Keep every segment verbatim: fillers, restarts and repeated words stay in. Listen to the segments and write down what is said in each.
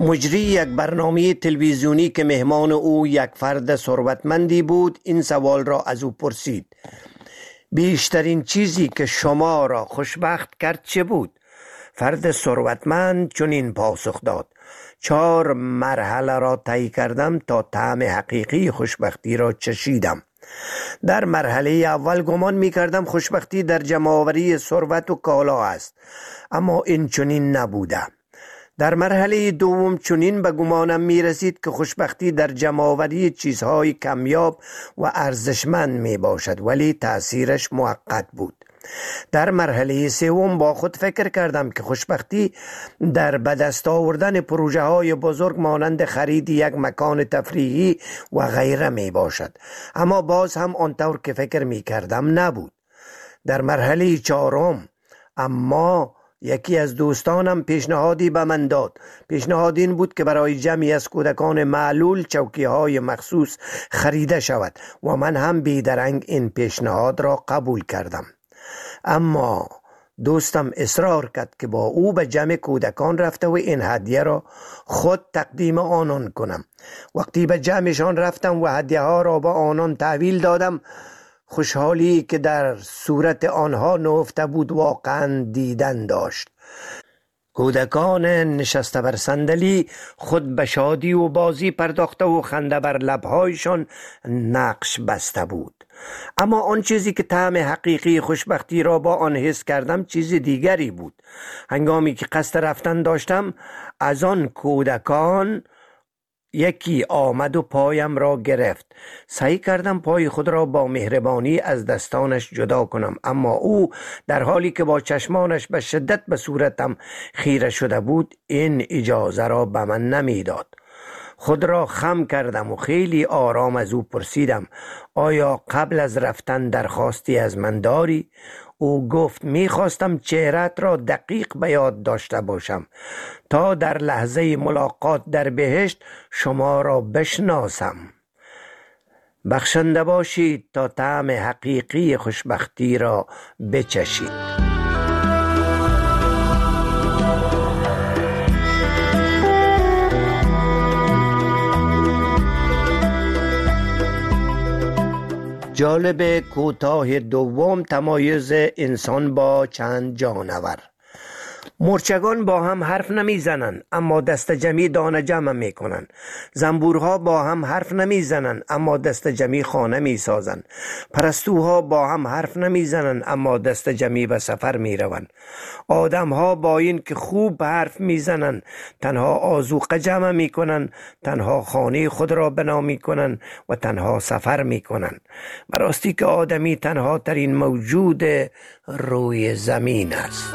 مجری یک برنامه تلویزیونی که مهمان او یک فرد ثروتمندی بود این سوال را از او پرسید: بیشترین چیزی که شما را خوشبخت کرد چه بود؟ فرد ثروتمند چنین پاسخ داد: چهار مرحله را طی کردم تا طعم حقیقی خوشبختی را چشیدم. در مرحله اول گمان می کردم خوشبختی در جمع‌آوری ثروت و کالا است، اما این چنین نبوده. در مرحله دوم چنین به گمانم می رسید که خوشبختی در جمع‌آوری چیزهای کمیاب و ارزشمند می باشد، ولی تأثیرش موقت بود. در مرحله سوم با خود فکر کردم که خوشبختی در به دست آوردن پروژه های بزرگ مانند خرید یک مکان تفریحی و غیره می باشد، اما باز هم آنطور که فکر می کردم نبود. در مرحله چهارم اما یکی از دوستانم پیشنهادی به من داد. پیشنهاد این بود که برای جمعی از کودکان معلول چوکی های مخصوص خریده شود و من هم بیدرنگ این پیشنهاد را قبول کردم. اما دوستم اصرار کرد که با او به جمع کودکان رفته و این هدیه را خود تقدیم آنان کنم. وقتی به جمعشان رفتم و هدیه ها را به آنان تحویل دادم، خوشحالی که در صورت آنها نهفته بود واقعا دیدن داشت. کودکان نشسته بر صندلی خود به شادی و بازی پرداخته و خنده بر لبهایشان نقش بسته بود. اما آن چیزی که طعم حقیقی خوشبختی را با آن حس کردم چیز دیگری بود. هنگامی که قصد رفتن داشتم، از آن کودکان یکی آمد و پایم را گرفت. سعی کردم پای خود را با مهربانی از دستانش جدا کنم، اما او در حالی که با چشمانش به شدت به صورتم خیره شده بود این اجازه را به من نمیداد. خود را خم کردم و خیلی آرام از او پرسیدم: آیا قبل از رفتن درخواستی از من داری؟ او گفت: میخواستم چهرت را دقیق به یاد داشته باشم تا در لحظه ملاقات در بهشت شما را بشناسم. بخشنده باشید تا طعم حقیقی خوشبختی را بچشید. جالب کوتاه دوم: تمایز انسان با چند جانور. مرچگان با هم حرف نمی زنن اما دست جمعی دانه جمع می کنن. زنبورها با هم حرف نمی زنن اما دست جمعی خانه می سازن. پرستوها با هم حرف نمی زنن اما دست جمعی به سفر می رون. آدمها با این که خوب حرف می زنن تنها آذوقه جمع می کنن، تنها خانه خود را بنا می کنن و تنها سفر می کنن. براستی که آدمی تنها ترین موجود روی زمین است.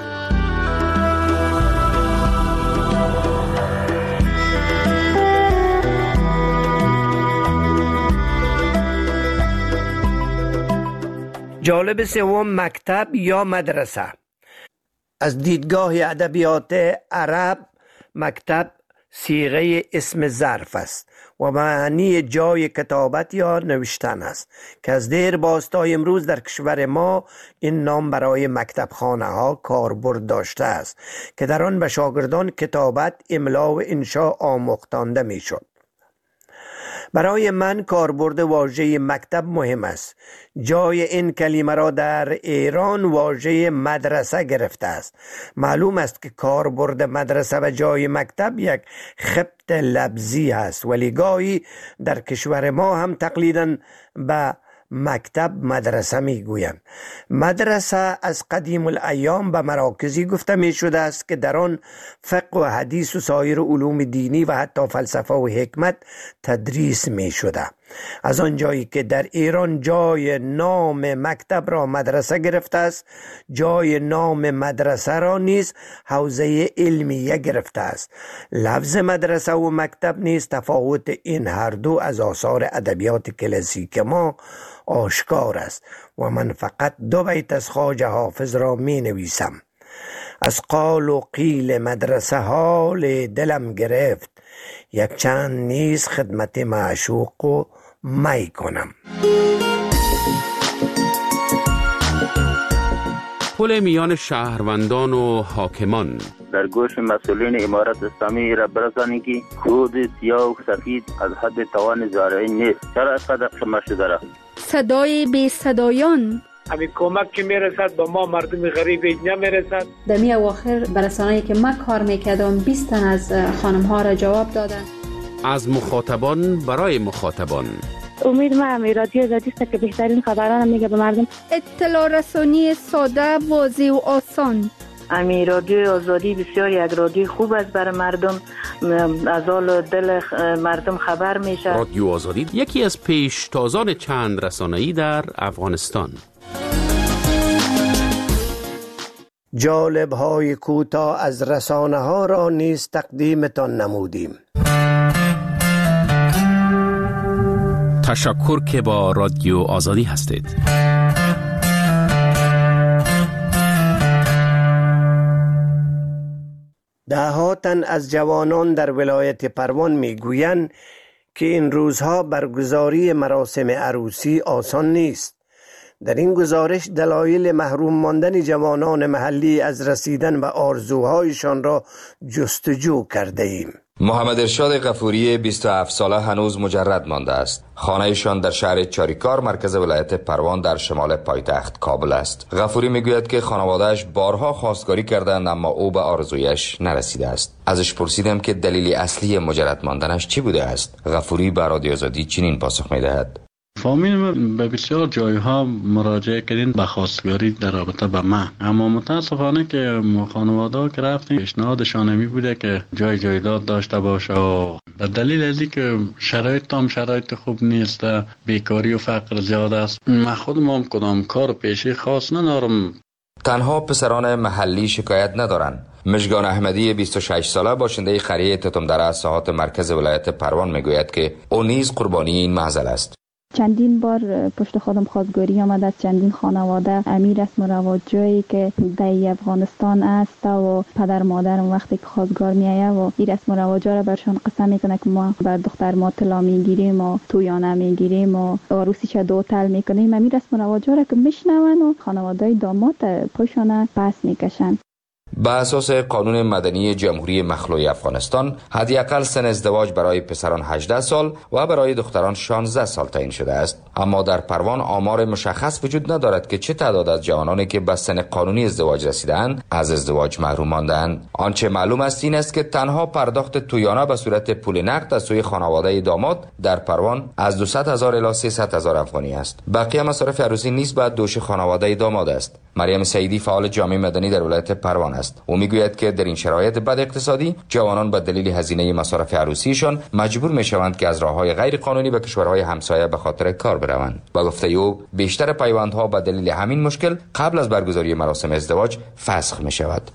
جالب سوم: مکتب یا مدرسه. از دیدگاه ادبیات عرب مکتب صیغه اسم ظرف است و معنی جای کتابت یا نوشتن است که از دیر باز تا امروز در کشور ما این نام برای مکتب خانه ها کاربرد داشته است که در آن به شاگردان کتابت، املا و انشا آموختانده می شد. برای من کاربرد واژه مکتب مهم است. جای این کلمه را در ایران واژه مدرسه گرفته است. معلوم است که کاربرد مدرسه و جای مکتب یک خبط لفظی است، ولی گاهی در کشور ما هم تقلیداً به مکتب مدرسه می گویند. مدرسه از قدیم الایام به مراکزی گفته می شده است که در آن فقه و حدیث و سایر علوم دینی و حتی فلسفه و حکمت تدریس می شده. از آن جایی که در ایران جای نام مکتب را مدرسه گرفته است، جای نام مدرسه را نیز حوزه علمیه گرفته است. لفظ مدرسه و مکتب نیز تفاوت این هر دو از آثار ادبیات کلاسیک ما آشکار است و من فقط دو بیت از خواجه حافظ را می نویسم: از قال و قیل مدرسه حال دلم گرفت، یک چند نیز خدمت معشوق و می کنم. تداخل میان شهروندان و حاکمان. در گوش مسئولین امارت اسلامی را برسانی که خود سیاه و سفید از حد توان زارعی نیست. چرا قدر شما شده؟ صدای بی صدایان. همین کمک که میرسد با ما مردم غریب اینجا میرسد. در می اواخر برسانه‌ای که من کار میکردم بیست تن از خانم ها را جواب دادن. از مخاطبان برای مخاطبان. امید ما هم رادیو آزادی است که بهترین خبران میگه به مردم. اطلاع رسانی ساده، واضح و آسان. امی رادیو آزادی بسیار یک رادیو خوب است برای مردم، از حال دل مردم خبر میشه. رادیو آزادی یکی از پیشتازان چند رسانه‌ای در افغانستان. جالب های کوتاه از رسانه ها را نیز تقدیمتان نمودیم. تشکر که با رادیو آزادی هستید. ده تن از جوانان در ولایت پروان میگویند که این روزها برگزاری مراسم عروسی آسان نیست. در این گزارش دلایل محروم ماندن جوانان محلی از رسیدن به آرزوهایشان را جستجو کرده ایم. محمد ارشاد غفوری بیست و هفت ساله هنوز مجرد مانده است. خانه‌شان در شهر چاریکار مرکز ولایت پروان در شمال پایتخت کابل است. غفوری میگوید که خانواده‌اش بارها خواستگاری کردند اما او به آرزویش نرسیده است. ازش پرسیدم که دلیل اصلی مجرد ماندنش چی بوده است. غفوری به رادیو آزادی چنین پاسخ می‌دهد: فامیل به بسیار جایها مراجعه کردین به خواستگاری در رابطه با من، اما متاسفانه که خانواده که رفتیم پیشنهادشان می بوده که جای جایداد داشته باشه و به دلیل از اینکه شرایط هم شرایط خوب نیست، بیکاری و فقر زیاد است، من خودم هم کدام کار پیشی خاص ندارم. تنها پسران محلی شکایت ندارند. مژگان احمدی بیست و شش ساله باشنده قریه تتمدره ساحات مرکز ولایت پروان میگوید که او نیز قربانی این معضل است. چندین بار پشت خودم خواستگاری آمده از چندین خانواده. امیر رسم و رواج جایی که در افغانستان است و پدر مادرم وقتی که خواستگار میایه و این رسم و رواجا را برشان قسم میکنه که ما بر دختر ما طلا میگیریم و تویانه میگیریم و عروسیش دو تل میکنیم. امیر رسم و رواجا را که میشنون و خانواده داماد پشان پس میکشن. به اساس قانون مدنی جمهوری مخلوع افغانستان حداقل سن ازدواج برای پسران هجده سال و برای دختران شانزده سال تعیین شده است، اما در پروان آمار مشخص وجود ندارد که چه تعداد از جوانانی که به سن قانونی ازدواج رسیدند از ازدواج محروم ماندند. آنچه معلوم است این است که تنها پرداخت تویانه به صورت پول نقد از سوی خانواده داماد در پروان از دویست هزار الی سیصد هزار افغانی است. بقیه مصارف عروسی نیز به دوش خانواده داماد است. مریم سعیدی فعال جامعه مدنی در ولایت پروان است. او میگوید که در این شرایط بد اقتصادی جوانان به دلیل هزینه مصارف عروسیشان مجبور میشوند که از راههای غیر قانونی به کشورهای همسایه به خاطر کار بروند. با گفته او بیشتر پیوندها به دلیل همین مشکل قبل از برگزاری مراسم ازدواج فسخ می شود.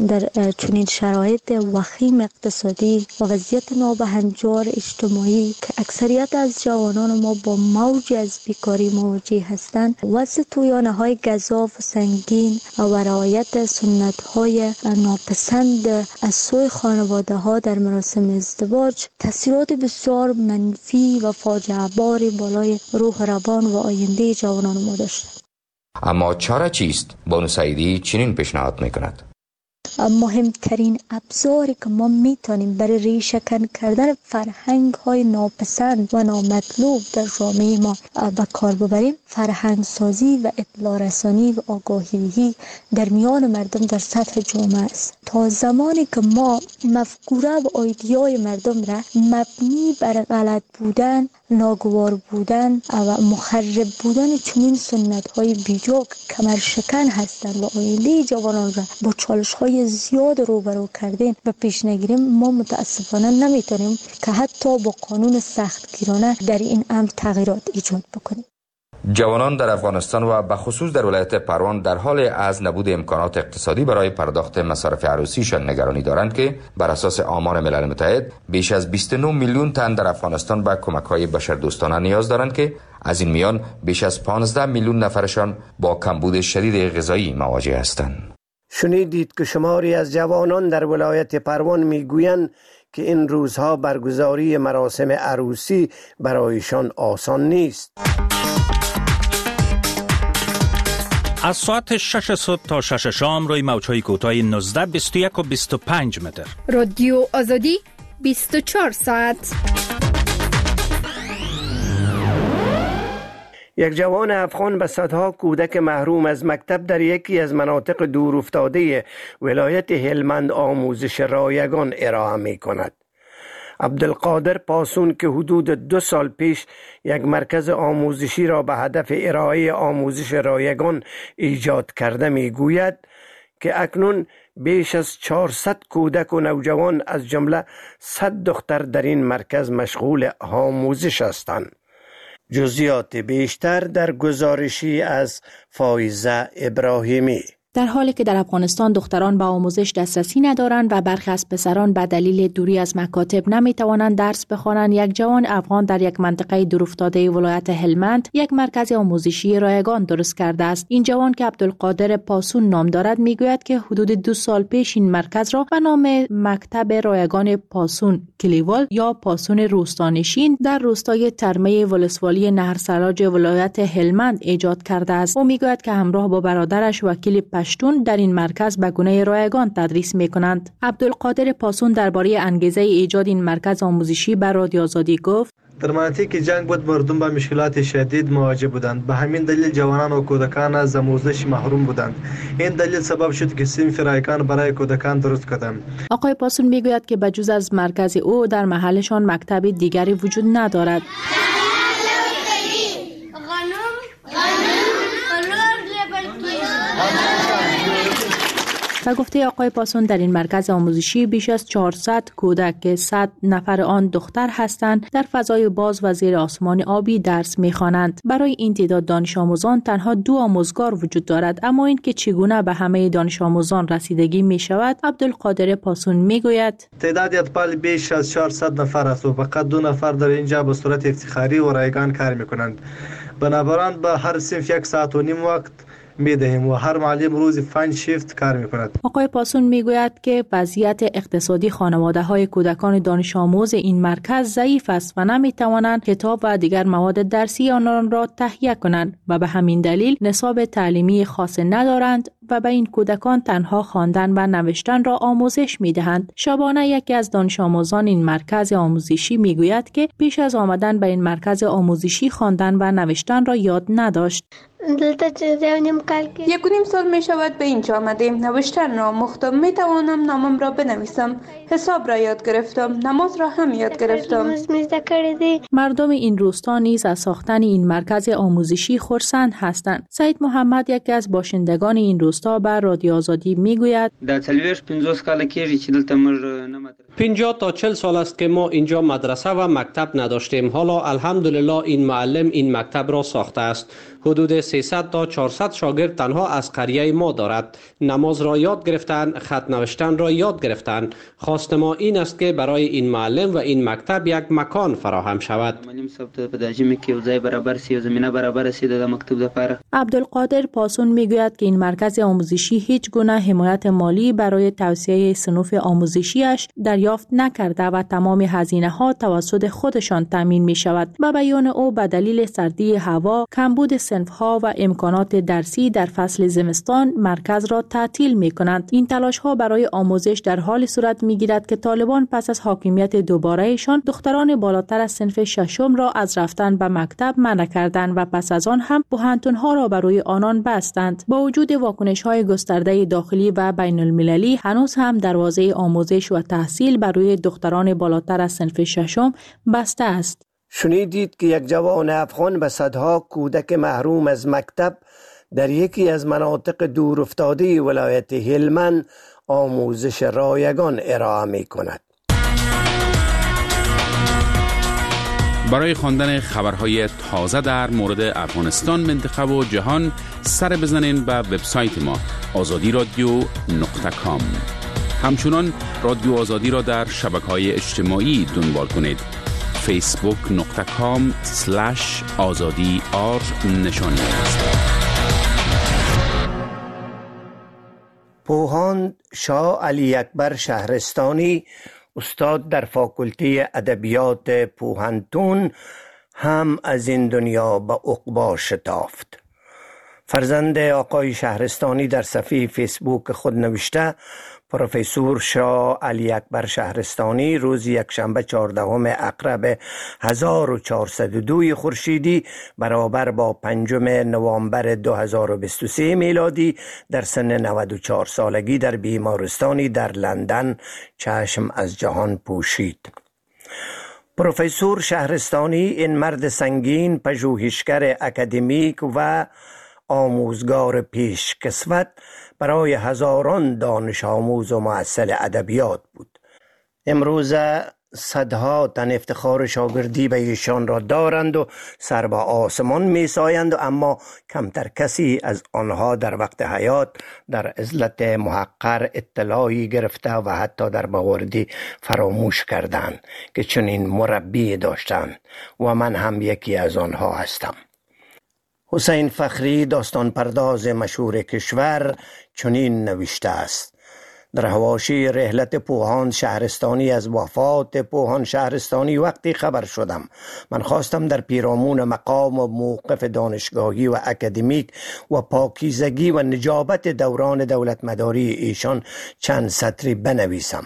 در چنین شرایط وخیم اقتصادی و وضعیت نابهنجار اجتماعی که اکثریت از جوانان ما با موج از بیکاری مواجه هستند، وضع تویانه های گزاف و سنگین و رعایت سنت های ناپسند از سوی خانواده ها در مراسم ازدواج تاثیرات بسیار منفی و فاجعه بار بالای روح روان و آینده جوانان ما داشته. اما چاره چیست؟ بانو سعیدی چنین پیشنهاد میکند: مهمترین ابزاری که ما میتونیم برای ریشه کن کردن فرهنگ های ناپسند و نامطلوب در جامعه ما به کار ببریم فرهنگ سازی و اطلاع رسانی و آگاهی در میان مردم در سطح جامعه است. تا زمانی که ما مفکوره و ایده‌های مردم را مبنی بر غلط بودن، ناگوار بودن و مخرب بودن چنین سنت های بیجا که کمر شکن هستند و آینده جوانان را با چالش های زیاد روبرو کردن و پیش نگیریم، ما متاسفانه نمیتونیم که حتی با قانون سختگیرانه در این امر تغییرات ایجاد بکنیم. جوانان در افغانستان و به خصوص در ولایت پروان در حال از نبود امکانات اقتصادی برای پرداخت مصارف عروسیشان نگرانی دارند که بر اساس آمار ملل متحد بیش از بیست و نه میلیون تن در افغانستان به کمک‌های بشردوستانه نیاز دارند که از این میان بیش از پانزده میلیون نفرشان با کمبود شدید غذایی مواجه هستند. شنیدید که شماری از جوانان در ولایت پروان میگویند که این روزها برگزاری مراسم عروسی برایشان آسان نیست. از ساعت شش صبح تا شش شام روی موج‌های کوتاه نوزده، بیست و یک و بیست و پنج متر. رادیو آزادی بیست و چهار ساعت. یک جوان افغان به صدها کودک محروم از مکتب در یکی از مناطق دورافتاده ولایت هلمند آموزش رایگان ارائه می کند. عبدالقادر پاسون که حدود دو سال پیش یک مرکز آموزشی را به هدف ارائه آموزش رایگان ایجاد کرده می گوید که اکنون بیش از چهارصد کودک و نوجوان از جمله صد دختر در این مرکز مشغول آموزش هستند. جزئیات بیشتر در گزارشی از فایزه ابراهیمی. در حالی که در افغانستان دختران به آموزش دسترسی ندارند و برخی از پسران به دلیل دوری از مکاتب نمیتوانند درس بخوانند، یک جوان افغان در یک منطقه دورافتاده ولایت هلمند یک مرکز آموزشی رایگان درست کرده است. این جوان که عبدالقادر پاسون نام دارد میگوید که حدود دو سال پیش این مرکز را به نام مکتب رایگان پاسون کلیوال یا پاسون روستانشین در روستای ترمه ولسوالی نهرسراج ولایت هلمند ایجاد کرده است. او میگوید که همراه با برادرش وکیل پشتون در این مرکز به گونه رایگان تدریس می‌کنند. عبدالقادر پاسون درباره انگیزه ایجاد این مرکز آموزشی بر رادیو آزادی گفت: در مناطقی که جنگ بود مردم با مشکلات شدید مواجه بودند. به همین دلیل جوانان و کودکان از آموزش محروم بودند. این دلیل سبب شد که صنف رایگان برای کودکان درست کردم. آقای پاسون میگوید که بجز از مرکز او در محلشان مکتب دیگری وجود ندارد. و گفته آقای پاسون در این مرکز آموزشی بیش از چهارصد کودک که صد نفر آن دختر هستند در فضای باز و زیر آسمان آبی درس می‌خوانند. برای این تعداد دانش آموزان تنها دو آموزگار وجود دارد، اما این که چگونه به همه دانش آموزان رسیدگی می شود عبدالقادر پاسون میگوید: تعداد اطفال بیش از چهارصد نفر است و فقط دو نفر در اینجا به صورت افتخاری و رایگان کار می‌کنند. بنابراین به هر صنف یک ساعت و نیم وقت می‌دهیم و هر معلم روزی پنج شیفت کار می‌کند. آقای پاسون میگوید که وضعیت اقتصادی خانواده‌های کودکان دانش آموز این مرکز ضعیف است و نمی‌توانند کتاب و دیگر مواد درسی آنان را تهیه کنند و به همین دلیل نصاب تعلیمی خاص ندارند و به این کودکان تنها خواندن و نوشتن را آموزش می‌دهند. شبانه یکی از دانش آموزان این مرکز آموزشی میگوید که پیش از آمدن به این مرکز آموزشی خواندن و نوشتن را یاد نداشت. یک و نیم سال می شود به اینجا آمدیم. نوشتن را آموختم، می توانم نامم را بنویسم، حساب را یاد گرفتم، نماز را هم یاد گرفتم. مردم این روستا نیز از ساختن این مرکز آموزشی خرسند هستند. سید محمد یکی از باشندگان این روستا بر رادیو آزادی میگوید: پنجاه تا چهل سال است که ما اینجا مدرسه و مکتب نداشتیم. حالا الحمدلله این معلم این مکتب را ساخته است. حدود سیصد تا چهارصد شاگرد تنها از قریه ما دارد. نماز را یاد گرفتن، خط نوشتن را یاد گرفتن. خواست ما این است که برای این معلم و این مکتب یک مکان فراهم شود. عبدالقادر پاسون میگوید که این مرکز آموزشی هیچ گونه حمایت مالی برای توسعه صنوف آموزشیش دریافت نکرده و تمام هزینه ها توسط خودشان تامین می شود. به بیان او به دلیل سردی هوا، کمبود صنف ها و امکانات درسی در فصل زمستان مرکز را تعطیل می کنند. این تلاش ها برای آموزش در حال صورت می گیرد که طالبان پس از حاکمیت دوبارهشان دختران بالاتر از صنف ششم را از رفتن به مکتب منع کردند و پس از آن هم بحانتون ها را برای آنان بستند. با وجود واکنش های گسترده داخلی و بین المللی هنوز هم دروازه آموزش و تحصیل برای دختران بالاتر از صنف ششم بسته است. شنیدید که یک جوان افغان به صدها کودک محروم از مکتب در یکی از مناطق دورافتاده ولایت هلمند آموزش رایگان ارائه می کند. برای خواندن خبرهای تازه در مورد افغانستان، منطقه و جهان سر بزنین به وبسایت ما آزادی رادیو نقطه کام. همچنان رادیو آزادی را در شبکه‌های اجتماعی دنبال کنید. فیسبوک نقطه کام سلش آزادی آر نشانی است. پوهاند شاه علی اکبر شهرستانی، استاد در فاکولته ادبیات پوهنتون، هم از این دنیا به عقبی شتافت. فرزند آقای شهرستانی در صفحه فیسبوک خود نوشته: پروفسور شاه علی اکبر شهرستانی روز یکشنبه چهاردهم اقرب هزار و چهارصد و دو خورشیدی برابر با پنجم نوامبر دو هزار و بیست و سه میلادی در سن نود و چهار سالگی در بیمارستانی در لندن چشم از جهان پوشید. پروفسور شهرستانی این مرد سنگین، پژوهشگر اکادمیک و آموزگار پیشکسوت برای هزاران دانش آموز و محصل ادبیات بود. امروز صدها تن افتخار شاگردی به ایشان را دارند و سر به آسمان می سایند، اما کمتر کسی از آنها در وقت حیات در عزلت محقر اطلاعی گرفته و حتی در باوردی فراموش کردند که چنین مربی داشتند و من هم یکی از آنها هستم. حسین فخری، داستان پرداز مشهور کشور، چنین نوشته است: در حواشی رحلت پوهان شهرستانی از وفات پوهان شهرستانی وقتی خبر شدم، من خواستم در پیرامون مقام و موقف دانشگاهی و اکادمیک و پاکیزگی و نجابت دوران دولت مداری ایشان چند سطری بنویسم.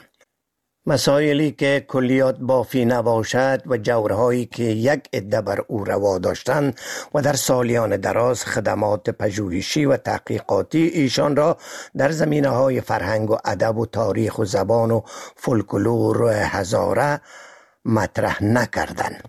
مسائلی که کلیات بافی نباشد و جورهایی که یک عده بر او روا داشتند و در سالیان دراز خدمات پژوهشی و تحقیقاتی ایشان را در زمینه‌های فرهنگ و ادب و تاریخ و زبان و فولکلور و هزاره مطرح نکردند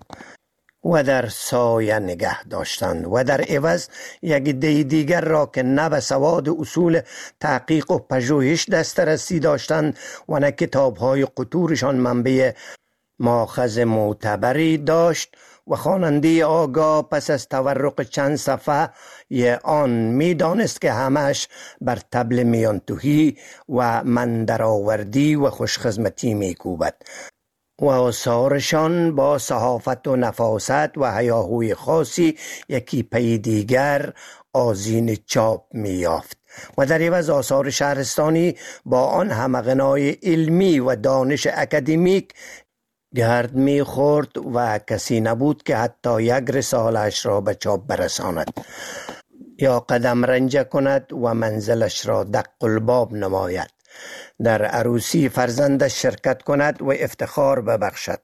و در سایه نگه داشتند و در عوض یک عده دیگر را که نه به سواد اصول تحقیق و پژوهش دسترسی داشتند و نه کتاب‌های قطورشان منبع ماخذ معتبری داشت و خواننده آگاه پس از تورق چند صفحه ی آن می دانست که همش بر طبل میانتوهی و مندرآوردی و خوشخدمتی می کوبد و آثارشان با صحافت و نفاست و هیاهوی خاصی یکی پی دیگر آذین چاپ می یافت و در عوض آثار شهرستانی با آن همغنای علمی و دانش اکادمیک گرد می خورد و کسی نبود که حتی یک رسالش را به چاپ برساند یا قدم رنجه کند و منزلش را دق الباب نماید، در عروسی فرزندش شرکت کند و افتخار ببخشد،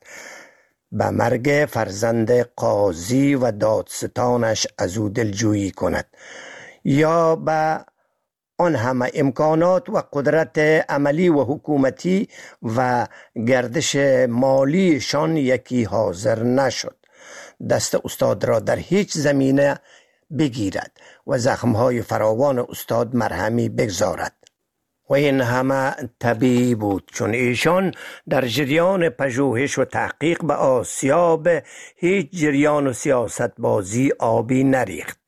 به مرگ فرزند قاضی و دادستانش از او دلجویی کند، یا به آن همه امکانات و قدرت عملی و حکومتی و گردش مالیشان یکی حاضر نشد دست استاد را در هیچ زمینه بگیرد و زخمهای فراوان استاد مرهمی بگذارد. و این همه طبیعی بود چون ایشان در جریان پژوهش و تحقیق به آسیاب هیچ جریان و سیاست بازی آبی نریخت،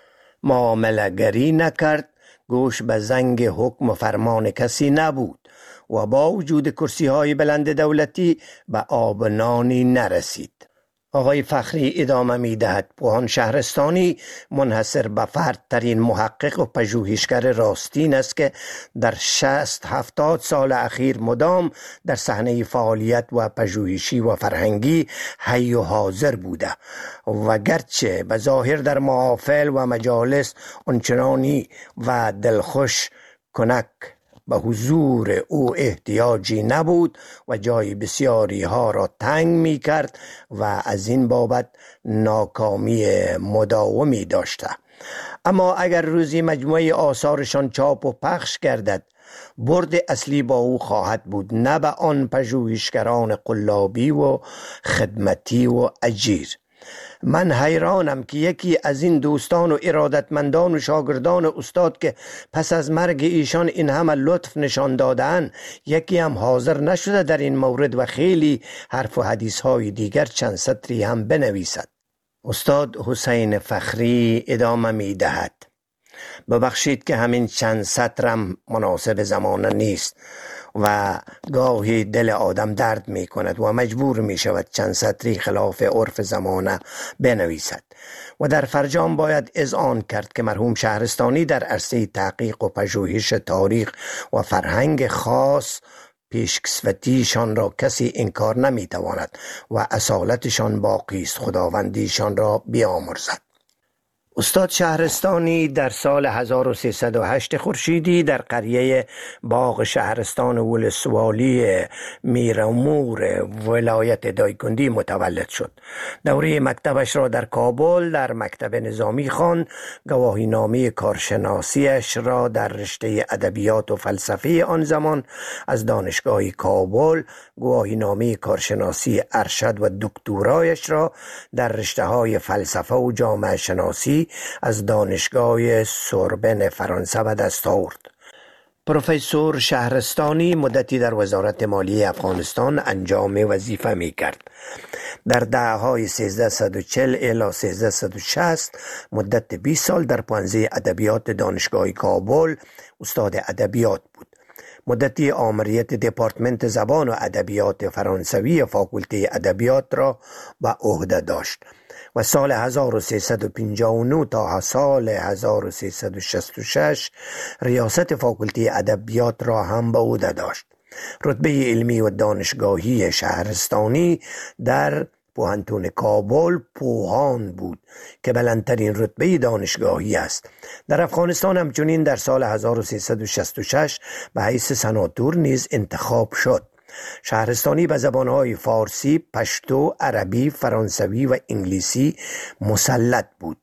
معامله گری نکرد، گوش به زنگ حکم و فرمان کسی نبود و با وجود کرسی های بلند دولتی به آب نانی نرسید. آقای فخری ادامه می دهد: پوهان شهرستانی منحصر به فرد ترین محقق و پژوهشگر راستین است که در شصت هفتاد سال اخیر مدام در صحنه فعالیت و پژوهشی و فرهنگی حی و حاضر بوده و گرچه به ظاهر در محافل و مجالس آنچنانی و دلخوش کنک به حضور او احتیاجی نبود و جای بسیاری ها را تنگ می کرد و از این بابت ناکامی مداومی داشته، اما اگر روزی مجموعه آثارشان چاپ و پخش گردد برد اصلی با او خواهد بود، نه به آن پژوهشگران قلابی و خدمتی و اجیر. من حیرانم که یکی از این دوستان و ارادتمندان و شاگردان استاد که پس از مرگ ایشان این همه لطف نشان دادن، یکی هم حاضر نشده در این مورد و خیلی حرف و حدیث های دیگر چند سطری هم بنویسد. استاد حسین فخری ادامه می دهد: ببخشید که همین چند سطرم مناسب زمانه نیست و گاهی دل آدم درد می کند و مجبور می شود چند سطری خلاف عرف زمانه بنویسد و در فرجام باید اذعان کرد که مرحوم شهرستانی در عرصه تحقیق و پژوهش تاریخ و فرهنگ خاص پیشکسوتیشان را کسی انکار نمی تواند و اصالتشان باقی است، خداوندیشان را بیامرزد. استاد شهرستانی در سال هزار و سیصد و هشت خورشیدی در قریه باغ شهرستان ولسوالی میرامور ولایت دایکندی متولد شد. دوره مکتبش را در کابل در مکتب نظامی خواند. گواهینامه کارشناسیش را در رشته ادبیات و فلسفه آن زمان از دانشگاه کابل، گواهینامه کارشناسی ارشد و دکترایش را در رشته‌های فلسفه و جامعه شناسی از دانشگاه سوربن فرانسه و دست آورد. پروفسور شهرستانی مدتی در وزارت مالیه افغانستان انجام وظیفه می کرد. در دهه‌های سیزده و چهل الی سیزده و شصت مدت بیست سال در پانزه ادبیات دانشگاه کابل استاد ادبیات بود. مدتی آمریت دپارتمنت زبان و ادبیات فرانسوی فاکولته ادبیات را به عهده داشت و سال هزار و سیصد و پنجاه و نه تا سال هزار و سیصد و شصت و شش ریاست فاکولته ادبیات را هم به عهده داشت. رتبه علمی و دانشگاهی شهرستانی در پوهنتون کابل پوهان بود که بلندترین رتبه دانشگاهی است. در افغانستان همچنین در سال هزار و سیصد و شصت و شش به حیث سناتور نیز انتخاب شد. شهرستانی به زبانهای فارسی، پشتو، عربی، فرانسوی و انگلیسی مسلط بود.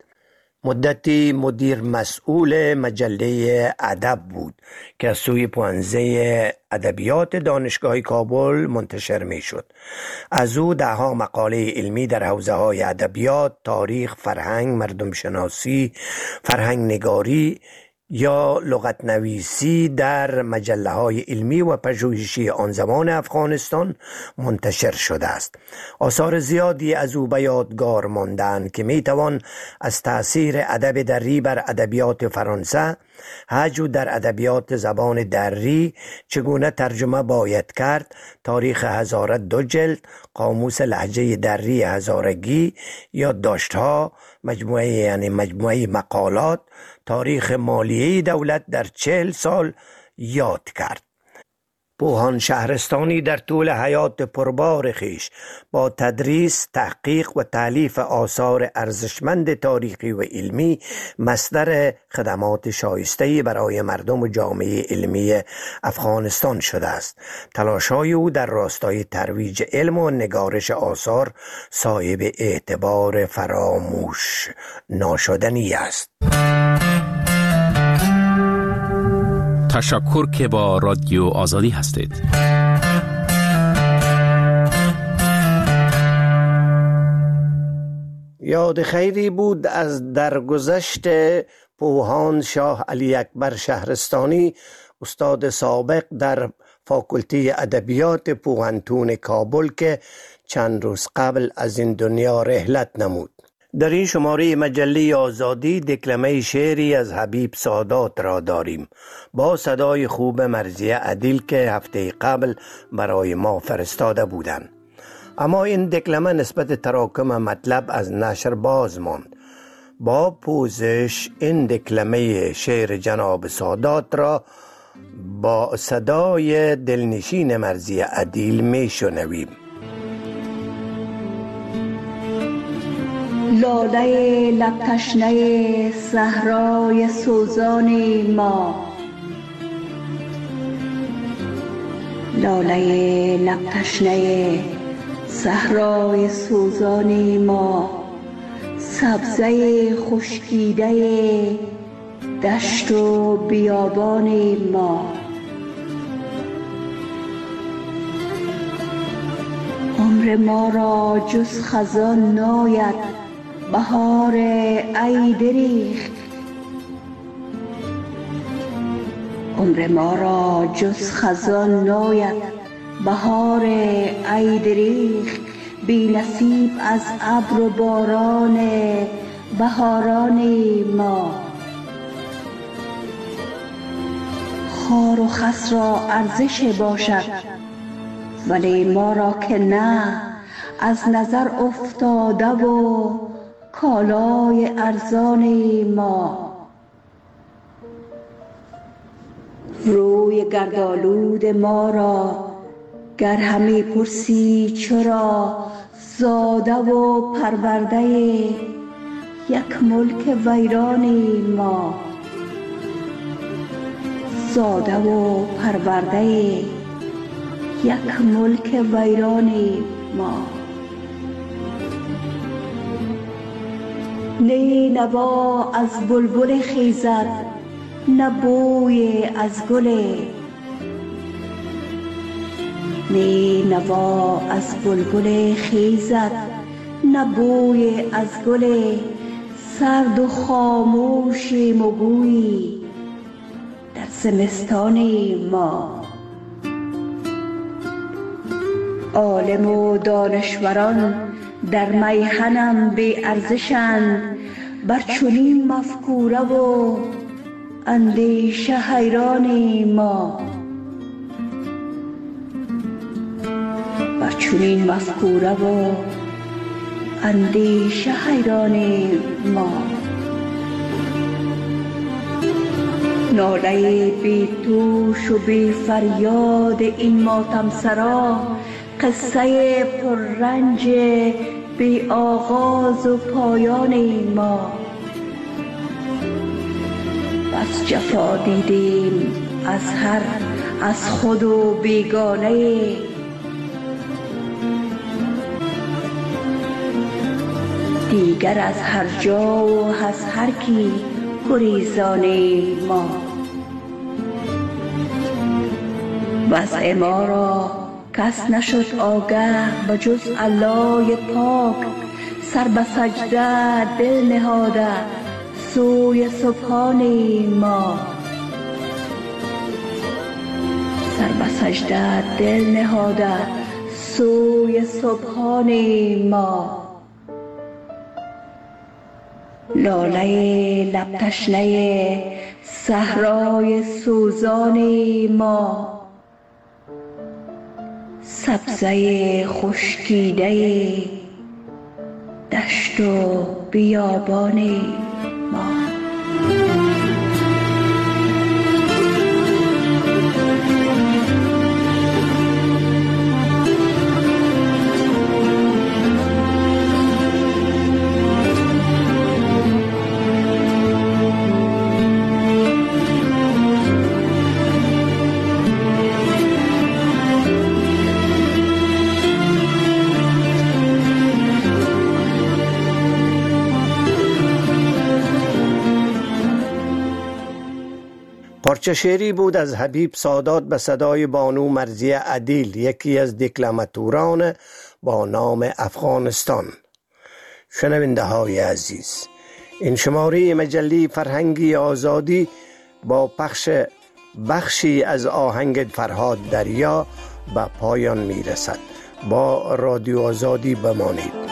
مدتی مدیر مسئول مجله ادب بود که از سوی پانزه ادبیات دانشگاه کابل منتشر می شد. از او دهها مقاله علمی در حوزه‌های ادبیات، تاریخ، فرهنگ، مردم شناسی، فرهنگ نگاری یا لغت نویسی در مجله های علمی و پژوهشی آن زمان افغانستان منتشر شده است. آثار زیادی از او به یادگار ماندند که می توان از تأثیر ادب دری بر ادبیات فرانسه، هجو در ادبیات زبان دری، چگونه ترجمه باید کرد، تاریخ هزاره دو جلد، قاموس لهجه دری هزارگی، یادداشت‌ها، مجموعه یعنی مجموعه مقالات، تاریخ مالیه دولت در چهل سال یاد کرد. پوهان شهرستانی در طول حیات پربار خیش با تدریس، تحقیق و تالیف آثار ارزشمند تاریخی و علمی مصدر خدمات شایسته‌ای برای مردم و جامعه علمی افغانستان شده است. تلاش‌های او در راستای ترویج علم و نگارش آثار صاحب اعتبار فراموش ناشدنی است. تشکر که با رادیو آزادی هستید. یاد خیری بود از درگذشت پوهان شاه علی اکبر شهرستانی، استاد سابق در فاکولته ادبیات پوهنتون کابل که چند روز قبل از این دنیا رحلت نمود. در این شماره مجله آزادی دکلمه شعری از حبیب سادات را داریم با صدای خوب مرضیه عدیل که هفته قبل برای ما فرستاده بودند. اما این دکلمه نسبت تراکم مطلب از نشر باز ماند. با پوزش این دکلمه شعر جناب سادات را با صدای دلنشین مرضیه عدیل می شنویم. لاله لب تشنه صحرای سوزان ما، لاله لب تشنه صحرای سوزان ما، سبزه خشکیده دشت و بیابان ما. عمر ما را جز خزان ناید بهار ای دریغ، عمر ما را جز خزان ناید بهار ای دریغ، بی نصیب از ابر و باران بهاران ما. خار و خس را ارزش باشد ولی ما را که نه، از نظر افتاده و کالای ارزان ما. روی گردآلود ما را گر همی پرسی چرا، زاده و پرورده یک ملک ویران ما، زاده و پرورده یک ملک ویران ما. نی نوا از بلبل خیزد، نه بوی از گل. نی نوا از بلبل خیزد، نه بوی از گل. سرد و خاموش مگویی در زمستان ما. عالم و دانشوران در میهنم بی ارزشند، بر چنین مفکوره و اندیشه حیران ما. بر چنین مفکوره و اندیشه حیران ما. ناله بی توش و بی فریاد این ماتم سرا، قصه پررنج بی آغاز و پایان ما. بس جفا دیدیم از هر از خود و بیگانه، دیگر از هر جا و از هر کی گریزان ما. وضع ما را کس نشد آگه به جز الله پاک. سر به سجده دل نهاده سوی سبحان ما. سر به سجده دل نهاده سوی سبحان ما. لاله لب تشنه صحرای سوزان ما. سبزه خشکیده دشت و بیابان ما. پارچه شعری بود از حبیب سادات به صدای بانو مرضیه عدیل، یکی از دکلماتوران با نام افغانستان. شنونده های عزیز، این شماره مجله فرهنگی آزادی با پخش بخشی از آهنگ فرهاد دریا به پایان می رسد. با رادیو آزادی بمانید.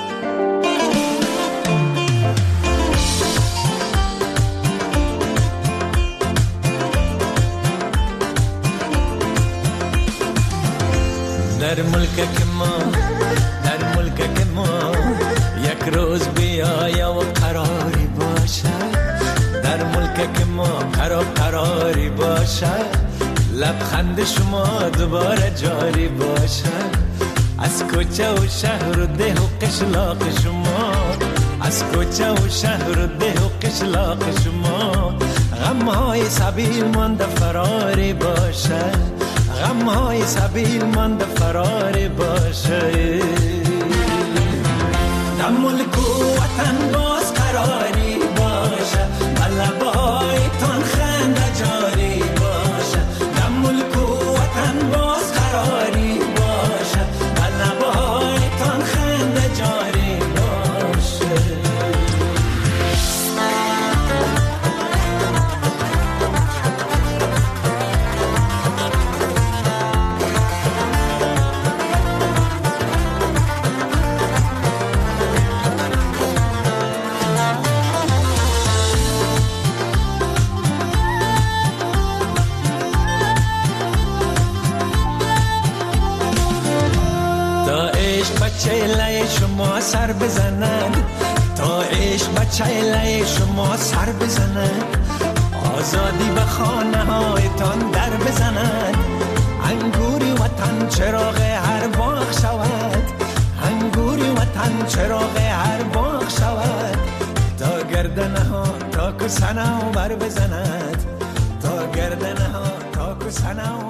در ملک که ما در ملک که ما یک روز بیایا و قراری باشد. در ملک که ما قرار قراری باشد. لبخند شما دوباره جاری باشد. از کوچه و شهر و ده و قشلاق شما، از کوچه و شهر و ده و قشلاق شما غمهای سبیل مانده فراری باشد. غمهای سبیل مانده فراری باشه. در ملک و وطن باز قراری باشه. لبایتان خنده جاری باشه. در ملک و وطن باز قراری باشه. لبایتان خنده جاری باشه. چیله شما سر بزنند، تا عشق به چیله شما سر بزنند. آزادی به خانه هایتان در بزنند. انگوری وطن چراغ هر باغ شود. انگوری وطن چراغ هر باغ شود. تا سنو بر بزند تا گردنها تاک و سنو